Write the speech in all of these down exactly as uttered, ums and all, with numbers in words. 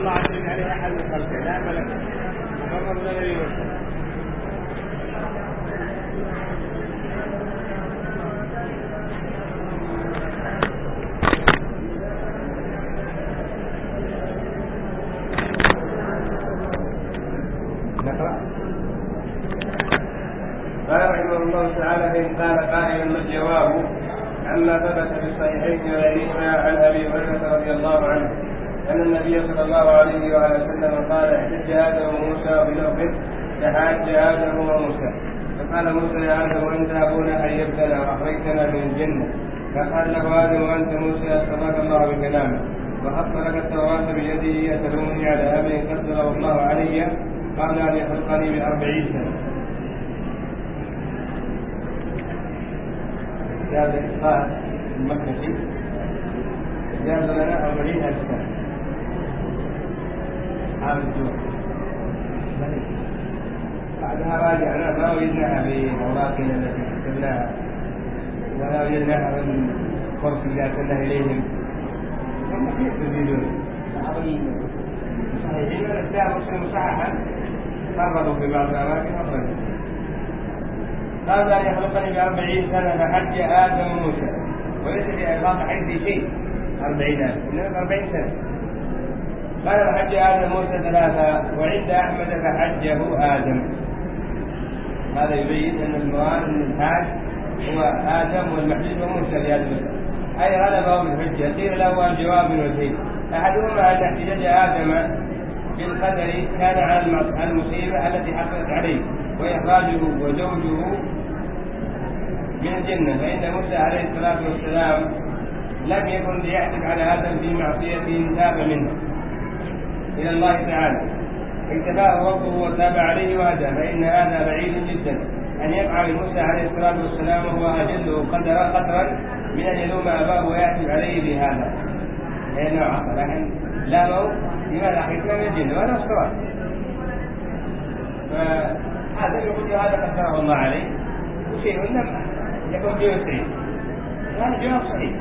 الله عز عليه أحد من خلقه لا ملك مرة من النبي مرسل. نقرأ. قال رحمه الله تعالى: فإن قال قائلا ما الجواب عما ثبت في الصحيحين وغيرهما عن أبي هريرة رضي الله عنه أن النبي صلى الله عليه وآله وسلم قال: احتج آدم وموسى بلفظ تحاج آدم وموسى فقال موسى: يا آدم أنت أبونا حيبتنا وأخرجتنا من الجنة. فقال له آدم: وأنت موسى صدق الله بكلامه وحط لك التوراة بيده يتلومني على أمر قدره الله علي قبل أن يخلقني بأربعين سنة. هذا إخبار المكنسي جاز لنا أربعين ألف سنة عام الجوع. بعدها راجعنا ما وجدناها في أوراقنا التي كتبناها ولا وجدناها من الكورس اللي أرسلناه إليهم. هم كيف يزيدون بعض المصححين من الأشياء مسلم مصححا قرروا في بعض الأماكن أخرى. قال أن يخلقني بأربعين سنة فحج آدم وموسى، وليس في ألفاظ حج شيء أربعين ألف إنما أربعين سنة. قال فحج آدم وموسى ثلاثة، وعند أحمد فحجه آدم. هذا يبين أن المراد من الحاج هو آدم والمحجوج وموسى لهذا المسألة، أي غلبه بالحجة. قيل له الجواب وجهين: أحدهما أن احتجاج آدم بالقدر كان على المصيبة التي حصلت عليه وإخراجه وزوجه من الجنة، فإن موسى عليه الصلاة والسلام لم يكن ليحلف على آدم في معصيته تاب منه إلى الله تعالى، اكتفاه ربه وتاب عليه وهدى. فإن هذا بعيد جدا أن يقع من موسى عليه الصلاة والسلام وهو أجله قدرا قدرا من أن يلوم أباه ويحلف عليه بهذا، لأنه عصى. لكن لاموا لماذا حكمة من الجنة وأنا أصطرى، فهذا يقول هذا قدره الله عليه وشيء لم يكون فيه سعيد. هذا جواب صحيح.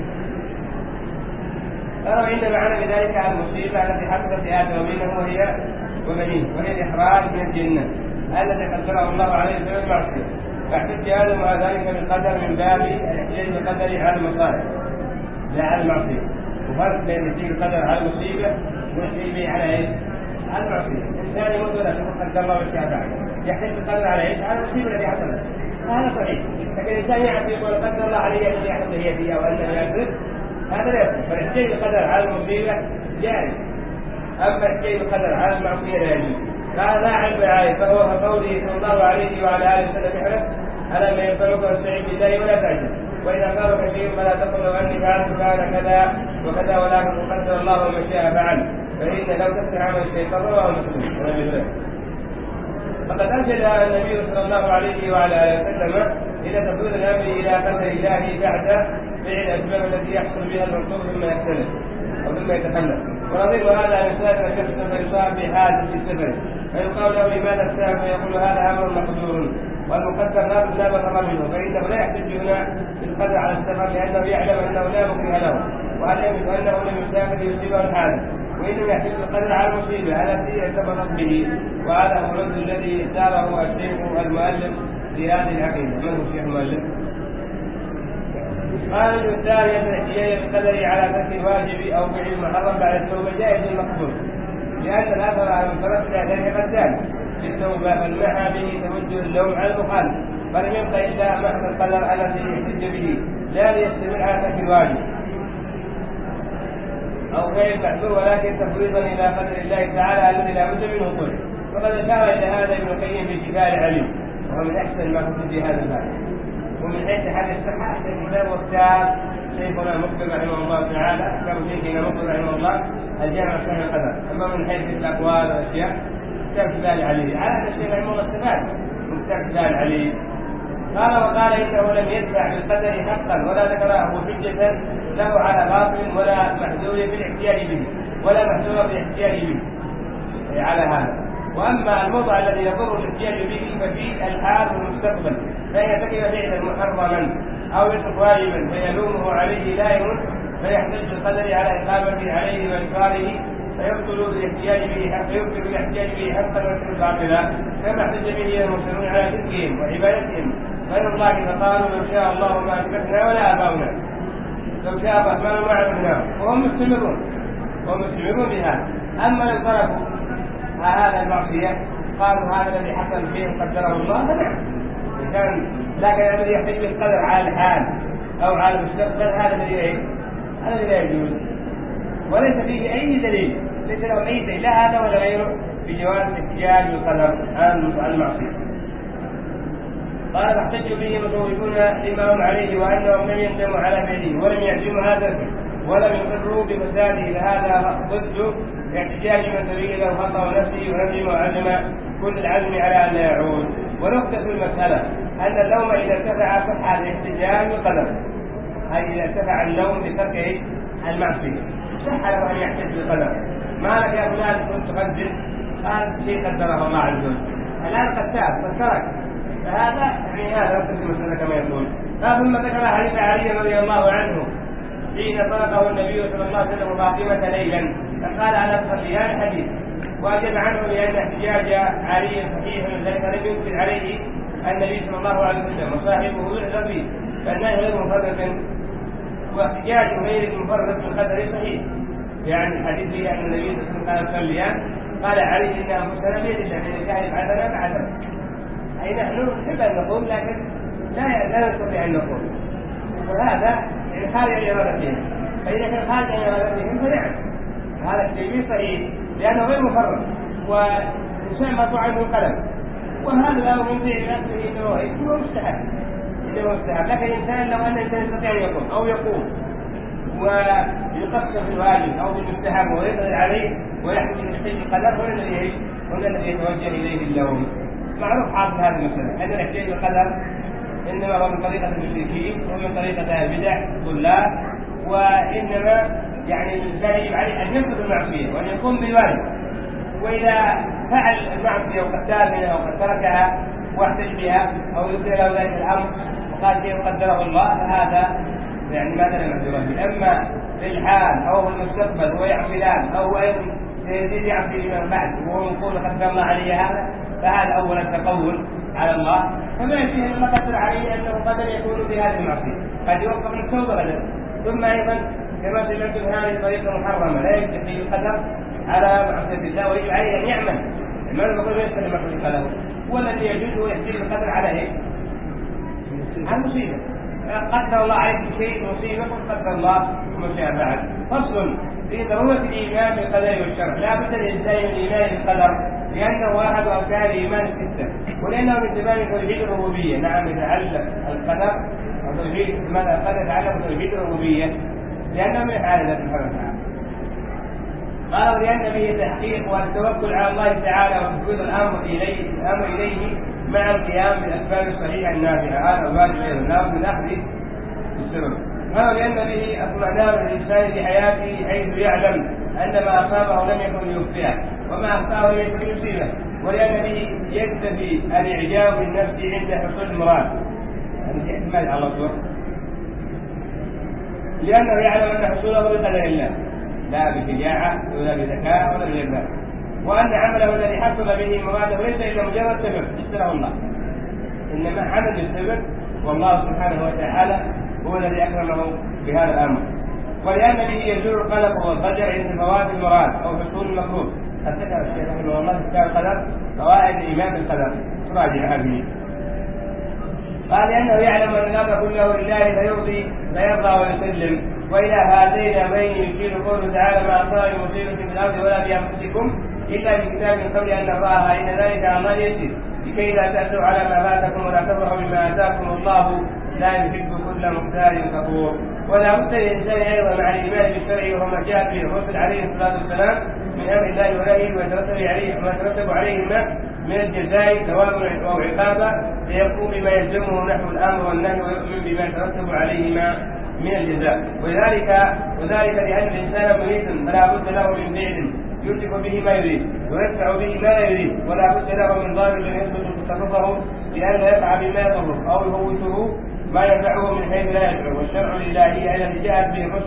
ترى إن معنى بذلك المصيبة التي حصلت لآدم ومنه وهي وبنيه وهي الإخراج من الجنة التي قدره الله عليه بسبب المعصية. فاحتج آدم على ذلك بالقدر من باب الاحتجاج بالقدر على المصالح لا على المعصية. وفرق بين الاحتجاج بالقدر على المصيبة والاحتجاج به على ايش؟ على المعصية. الإنسان يموت ولا تقول قدر الله والشيء بعد يحتج بالقدر على ايش؟ على المصيبة التي حصلت. هذا صحيح. لكن الإنسان يعرف يقول قدر الله عليه الذي يحصل هي فيها وأنه يكذب، هذا لا يصح. فالاحتجاج بالقدر على المصيبة جائز، أما الاحتجاج بالقدر على المعصية لا يجوز. هذا علم العالم، فهو كقوله صلى الله عليه وعلى آله وسلم يحلف ألا ما ينفعك واستعين بالله ولا تعجل، وإذا قالوا كثير فلا تقل لو أني فعلت كان كذا وكذا ولكن قدر الله وما شاء فعل، فإن لو تفتح عمل الشيطان رواه مسلم. فقد أرشد النبي صلى الله عليه وعلى آله وسلم إلى تفويض الأمر إلى قدر الله بعد فعل الأسباب التي يحصل بها المطلوب ثم يختلف أو ثم يتخلف. ونظير هذا مثال الشخص فيصاب بحادث في سفره فيقال له لماذا السبب؟ فيقول هذا أمر مقدور والمقدر لا مفر منه، فإنه لا يحتج هنا بالقدر على السفر لأنه يعلم أنه لا مكره له وأنه لم يسافر يصيبه الحادث، وإنما يحتج بالقدر على المصيبة التي ارتبطت به. وهذا هو الرد الذي اختاره الشيخ المؤلف في هذه العقيدة. من هو الشيخ المؤلف؟ قال الثانية الاحتجاج بالقدر على ترك الواجب أو فعل المحرم بعد التوبة جائز مقبول، لأن الأثر المترتب عليه قد ذلك في التوبة فالمحى به توجه اللوم على المخالف، فلم يبق إلا محض القدر الذي يحتج به لا ليستمر على ترك الواجب أو فعل المحظور، ولكن تفويضا إلى قدر الله تعالى الذي لا بد منه قل. وقد أشار إلى هذا ابن القيم في شفاء العليم، وهو من أحسن ما كتب في هذا الباب. ومن حيث حال الصحة الكتاب والكتاب شيخنا مقبل رحمه الله تعالى، كتاب شيخنا مقبل رحمه الله الجامع صحيح القدر. أما من حيث الأقوال والأشياء كتاب شفاء العليم على أن الشيخ رحمه الله استفاد من كتاب شفاء العليم. قال وقال إنه لم يدفع بالقدر حقا ولا ذكره حجة له على باطل ولا محذور بالاحتياج به ولا محذور بالاحتياج به على هذا. وأما الموضع الذي يضر الاحتياج به ففي الحال والمستقبل، فإن يرتكب فعلا محرما أو يترك واجبا فيلومه عليه لائم فيحتج بالقدر على إقامته عليه وإنكاره فيبطل بالاحتجاج به فيبطل بالاحتجاج به حقا ويكون باطلا كما احتج به المسلمون على شركهم وعبادتهم غير الله فقالوا لو شاء الله ما اشركنا ولا اباؤنا لو شاء الرحمن ما عبدناه وهم مستمرون وهم مستمرون بهذا. اما لو تركوا هذا المعصيه قالوا هذا الذي حصل فيه قدره الله فنعم كان، لكن الذي يحتج بالقدر على الحال او على المستقبل هذا الذي ايه؟ هذا الذي لا يجوز وليس فيه اي دليل، ليس له اي دليل لا هذا ولا غيره بجواز الاحتجاج بالقدر عن المعصيه. قال فاحتجوا به مخوفون لما هم عليه وانهم لم يندموا على فعله ولم يعزموا هذا ولم يقروا بفساده، فهذا ضد احتجاج من تبين له خطأ نفسه ونندم وعزم كل العزم على ان لا يعود. ونقطة في المسألة أن اللوم إذا ارتفع صح الاحتجاج بالقدر، أي إذا ارتفع اللوم بترك المعصية صح له أن يحتج بالقدر. ما لك يا فلان كنت تقدر قال شيء قدره الله عز وجل الآن قد تاب قد ترك، فهذا يعني هذا نقطة في المسألة كما يقول. ثم ذكر حديث علي رضي الله عنه حين طلقه النبي صلى الله عليه وسلم فاطمة ليلا فقال على تصليان حديث واجب عنه لان احتجاج علي صحيح من ذلك لم ينكر عليه النبي صلى الله عليه وسلم وصاحبه يعذر به فانه غير مفرط، واحتجاج غير المفرط بالقدر صحيح. يعني الحديث فيه ان النبي صلى الله عليه وسلم قال صليان قال علي ان انفسنا بيد الله ان كان يفعلنا فعلنا، اي نحن نحب ان نقوم لكن لا لا نستطيع ان نقوم، وهذا يعني خارج عن ارادتهم، فاذا كان خارج عن ارادتهم فنعم هذا الشيء صحيح لأنه غير مفرط والإنسان مطوع عنه القلم، وهذا لو من فعل نفسه إنه هو مستحب إنه مستحب. لكن الإنسان لو أن الإنسان يستطيع أن يقوم أو يقوم ويقصر في الواجب أو بالمستحب ويقدر عليه ويحمل يحتج القدر هنا الذي هنا الذي يتوجه إليه اللوم. معروف حاصل هذه المسألة أن الاحتجاج بالقدر إنما هو من طريقة المشركين ومن طريقة البدع الطلاب، وإنما يعني الإنسان يجب عليه أن ينفذ المعصية وأن يقوم بالواجب، وإذا فعل المعصية وقد تاب منها وقد تركها واحتج بها أو يصير له ذلك الأمر وقال شيء قدره الله فهذا يعني ما دل معذورا به. أما في الحال أو في المستقبل هو يعملان أو هو سيزيد يعصي فيما بعد وهو يقول قدر الله علي هذا، فهذا أولا تقول على الله، فما يشبه أن الله قدر عليه أنه قد يكون بهذه المعصية قد يوقف من التوبة غدا. ثم أيضا كما سمعتم هذه الطريقة محرمة لا يستحيل القدر على معصية الله ويجب عليه أن يعمل، ما نقول يستحيل ما خلق له، هو الذي يجوز ويحتاج القدر على إيه؟ على المصيبة. قدر الله عليك شيء مصيبة قدر الله وما شاء فعل. فصل في ضرورة الإيمان بالقدر والشرع. لا بد للإنسان من الإيمان بالقدر لأنه أحد أركان الإيمان الستة، ولأنه من تمام توحيد الربوبية. نعم يتعلق القدر وتوحيد ماذا القدر يتعلق بتوحيد الربوبية لأنه من أفعال الله سبحانه وتعالى. قالوا لأن به التحقيق والتوكل على الله تعالى وتفويض الأمر إليه الأمر إليه مع القيام بالأسباب الصحيحة النافعة. هذا الواجب أيضا لا من أخذ السبب. قالوا لأن به اطمئنان الإنسان في حياته حيث يعلم أن ما أصابه لم يكن ليخطئه وما أخطأه لم يكن ليصيبه، ولأن به يكتفي الإعجاب بالنفس عند حصول المراد. هذا احتمال على طول لأنه يعلم أن حصوله بقدر الله لا بشجاعة ولا بذكاء ولا بجبال، وأن عمله الذي حصل به مراده ليس إلا مجرد سبب اشتراه الله، إنما عمل السبب والله سبحانه وتعالى هو الذي أكرمه بهذا الأمر. ولأن به يزول القلق والضجر عند فوات المراد أو حصول المكروه. قد ذكر الشيخ رحمه الله في كتاب القدر فوائد الإيمان بالقدر تراجع هذه. قال لأنه يعلم أن الأمر كله لله فيرضي فيرضى ويسلم، وإلى هذين الأمرين يشير قوله تعالى ما أصاب من مصيبة في الأرض ولا في أنفسكم إلا في كتاب من قبل أن نراها إن ذلك على الله يسير لكي لا تأسوا على ما فاتكم ولا تفرحوا بما آتاكم الله لا يحب كل مختال فخور. ولا بد للإنسان أيضا مع الإيمان بالشرع وما جاء به الرسل عليه الصلاة والسلام من أمر الله ونهيه ويترتب عليه ما يترتب عليهما من الجزاء ثواب أو عقابا، فيقوم بما يلزمه نحو الأمر والنهي ويؤمن بما يترتب عليهما من الجزاء. وذلك وذلك لأن الإنسان مريض فلا بد له من فعل يدرك به ما يريد ويدفع به ما لا يريد، ولا بد له من ضارب يثبت تصرفه لئلا يقع بما يضره أو يفوته ما ينفعه من حيث لا يشعر. والشرع الإلهي الذي جاءت به الرسل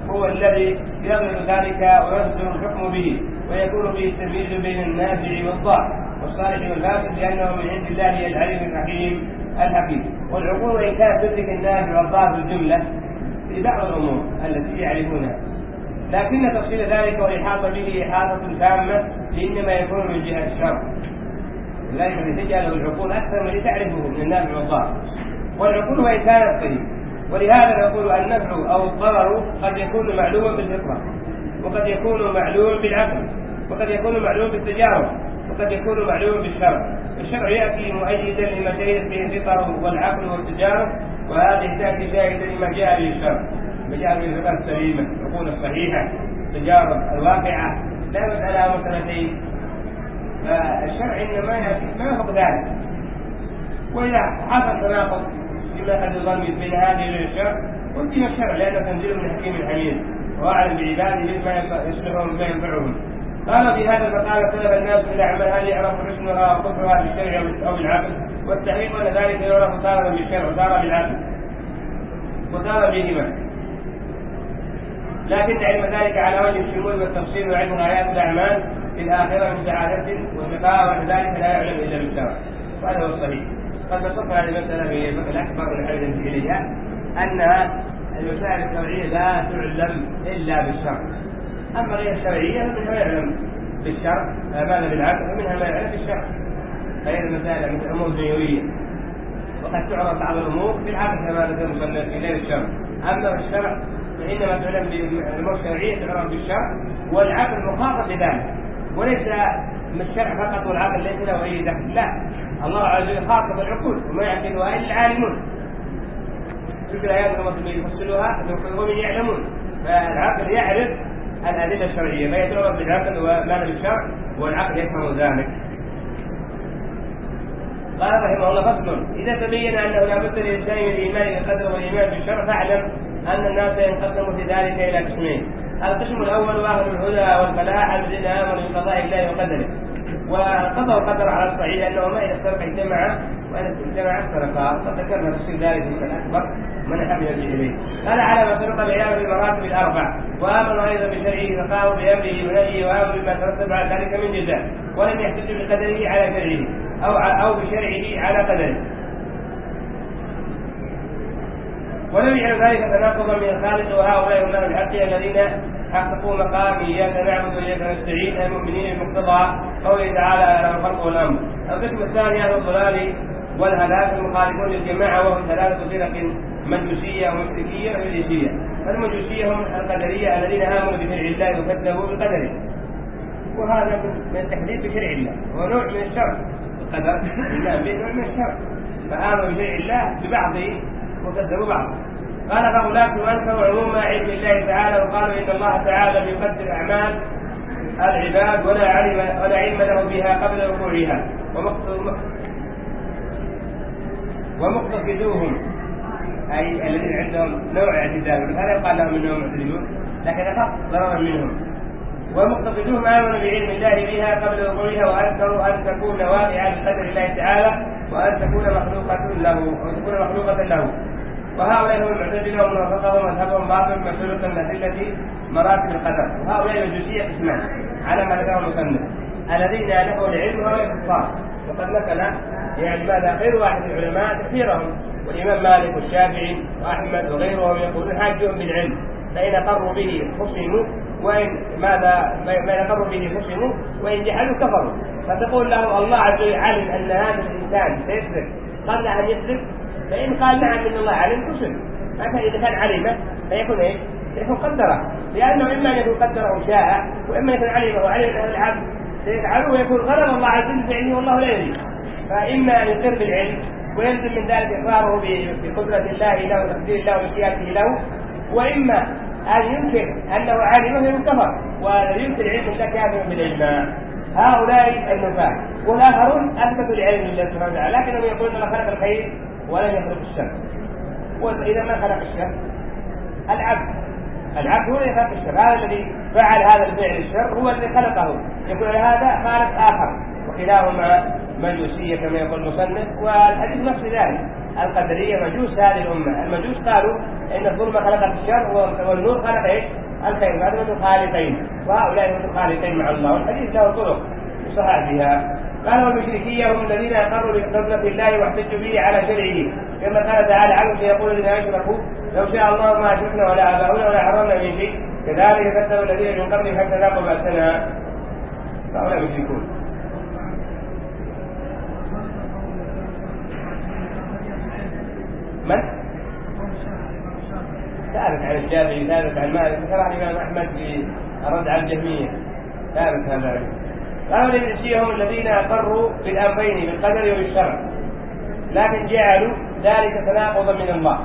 هو الذي يغلب ذلك ويصدر الحكم به، ويكون به التمييز بين النافع والضار والصالح والفاسد، لأنه من عند الله العليم الحكيم الحكيم. والعقول وإن كانت تدرك النافع والضار في الجملة في بعض الأمور التي يعرفونها، لكن تفصيل ذلك والإحاطة به إحاطة تامة إنما يكون من جهة الشرع، لذلك تجعله العقول أكثر من تعرفه من النافع والضار. والعقول وإن كانت قريب، ولهذا نقول النفع أو الضرر قد يكون معلوما بالفطرة، وقد يكون معلوما بالعقل، وقد يكون معلوما بالتجارب، وقد يكون معلوما بالشرع. الشرع يأتي مؤيدا لما شهدت به الفطر والعقل والتجارب، وهذه تأتي شاهدا لما جاء به الشرع، ما جاء به الفطر السليمة، العقول الصحيحة، التجارب الواقعة، لا مسألة مسألتين. فالشرع إنما يأتي ما يفق ذلك. وإذا حصل تناقض بما قد يظن بين هذه الشرع قدم الشرع، لأنه تنزيل من حكيم حميد وأعلم بعباده بما يصلحهم بما ينفعهم. قال في هذا المقام سلب الناس من الأعمال هل يعرف حسنها وكفرها بالشرع أو بالعقل، والتحقيق أن ذلك يعرف تارة بالشرع وتارة بالعقل وتارة بهما، لكن علم ذلك على وجه الشمول والتفصيل وعلم غايات الأعمال في الآخرة من سعادة وشقاء، وأن ذلك لا يعلم إلا بالشرع، وهذا هو الصحيح. قد نصفنا هذه المسألة في الفقه الأكبر من حيث إليها أنها المسائل الشرعية لا تعلم إلا بالشرع، أما غير الشرعية فمنها ما يعلم بالشرع، ماذا بالعقل فمنها ما يعلم بالشرع، غير المسائل مثل الأمور الدنيوية، وقد تعرف بعض الأمور بالعقل كما ذكر المصنف في غير الشرع. أما بالشرع فإنما تعلم بالأمور الشرعية تعرف بالشرع، والعقل مخاطب بذلك، وليس من الشرع فقط والعقل ليس له أي دخل، لا، الله عز وجل خاطب العقول وما يعقلها إلا العالمون. تلك الآيات المطلوبة يفصلها ومن يعلمون، فالعقل يعرف الأدلة الشرعية، ما يتعرف بالعقل وما بالشرع، والعقل يفهم ذلك. قال رحمه الله فصل: إذا تبين أنه لا بد للإنسان من الإيمان بالقدر والإيمان بالشرع فاعلم أن الناس ينقسموا في ذلك إلى قسمين. القسم الأول أهل الهدى والفلاح الذين آمنوا بقضاء الله وقدره، وقضوا القدر على الصحيح أنه ما إذا افترق اجتمع وإذا اجتمع افترقا، وقد ذكرنا تفصيل ذلك في الأكبر من حمل إليه. قال على ما سبق بيان المراتب الأربع، وآمنوا أيضا بشرعه فقاموا بأمره ونهيه، وآمنوا بما ترتب على ذلك من جزاء، ولم يحتجوا بقدره على شرعه أو أو بشرعه على قدره، ولم يعلم ذلك تناقضا من الخالق. وهؤلاء هم الحق الذين حققوا مقام إياك نعبد وإياك نستعين المؤمنين بمقتضى قوله تعالى له الخلق والأمر. القسم الثاني أهل الضلال والهلاك المخالفون للجماعة، وهم ثلاثة فرق: مجوسية ومشركية وإبليسية. فالمجوسية هم القدرية الذين آمنوا بشرع الله وكذبوا بقدره، وهذا من التحديد بشرع الله، هو نوع من الشرع. القدر الإيمان به نوع من الشرع، فآمنوا بشرع الله ببعضه وكذبوا بعضه. قال فأولاكم أنكروا عموم علم الله تعالى، وقالوا إن الله تعالى لم يقدر أعمال العباد ولا علم ولا علم له بها قبل وقوعها، ومقتصدوهم أي الذين عندهم نوع اعتدال، هذا يقال لهم انهم معتدلون، لكن اخف ضررا منهم. ومقتصدوهم آمنوا بعلم الله بها قبل وقوعها، وأنكروا أن تكون واقعة بقدر الله تعالى، وأن تكون مخلوقة له أو تكون مخلوقة له. وهؤلاء هم المعتزلة ومن وافقهم مذهبهم باطل مسؤولة من أدلة مراتب القدر. وهؤلاء المجوسية قسمان على ما ذكره المصنف: الذين نفوا العلم وهؤلاء الكفار. وقد نقل يعني ماذا غير واحد من العلماء تكفيرهم، والإمام مالك والشافعي وأحمد وغيرهم يقولون حاجهم بالعلم، فإن أقروا به خصموا، وإن ماذا ما أقروا به خصموا، وإن جحدوا كفروا. فتقول له الله عز وجل علم أن هذا الإنسان سيسرق قبل أن يسرق، فإن قال نعم إن الله علم خصم. فإذا كان علمه فيكون إيه؟ يكون قدره، لأنه إما أن يكون قدره شاء، وإما يكون علمه وعلم أن العبد سيفعله ويكون غضب الله عز وجل فعله والله لا يدري. فإما أن يقر بالعلم ويلزم من ذلك إقراره بقدرة الله له وتقدير الله ومشيئته له، وإما أن يمكن أنه عالمه يكفر، والذي يمكن العلم لا كافر بالإجماع. هؤلاء النفاة. والآخرون أثبتوا العلم لله سبحانه وتعالى، لكنهم يقولون الله خلق الخير ولم يخلق الشر. وإذا ما خلق الشر العبد العبد هو يخلق الشر، هذا الذي فعل هذا الفعل الشر هو الذي خلقه، يقول هذا خالق آخر، وكلاهما مجوسية كما يقول المصنف، والحديث نفس ذلك. القدرية مجوس هذه الأمة، المجوس قالوا إن الظلم خلقت الشر والنور خلق إيش؟ الخير، هذا من الخالقين، وهؤلاء هم الخالقين مع الله، والحديث له طرق صحيح فيها. قال والمشركية هم الذين أقروا بقدرة الله واحتجوا به على شرعه، كما قال تعالى عنهم فيقول الذين أشركوا لو شاء الله ما أشركنا ولا آباؤنا ولا حرمنا من شيء كذلك كذب الذين من قبلهم حتى ذاقوا بأسنا، فهؤلاء مشركون. من؟ ثابت عن الشافعي، ثابت عن مالك، ذكرها الإمام أحمد في الرد على الجهمية، ثابت هذا. قالوا للمشركين هم الذين أقروا بالأمرين بالقدر وبالشرع، لكن جعلوا ذلك تناقضا من الله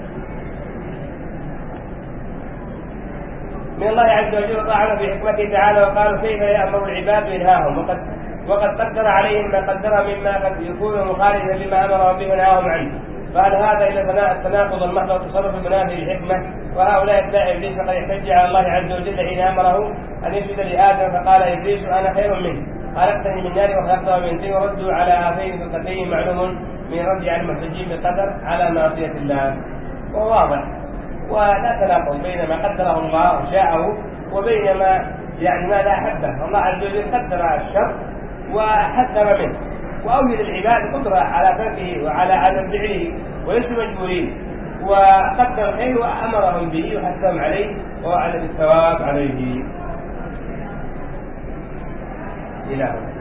من الله عز وجل طعنوا في حكمته تعالى، وقالوا كيف يأمر العباد وينهاهم وقد وقد قدر عليهم ما قدر مما قد يكون مخالفا لما أمر به ونهاهم عنه. قال هذا إلى التناقض المحض والتصرف المنافي للحكمة. وهؤلاء اتباع إبليس فقد احتج على الله عز وجل حين أمره أن يسجد لآدم فقال إبليس أنا خير منه خلقتني من نار وخلقته من طين، وردوا على هاتين الفرقتين معلوم من رد على المحتجين بالقدر على معصية الله، وهو واضح. ولا تناقض بين ما قدره الله وشاءه وبين ما يعني ما لا أحبه. الله عز وجل قدر الشر وحذر منه، وأوجد العباد قدرة على تركه وعلى عدم فعله وليسوا مجبورين، وقدر الخير وأمرهم به وحثهم عليه ووعد بالثواب عليه. إلى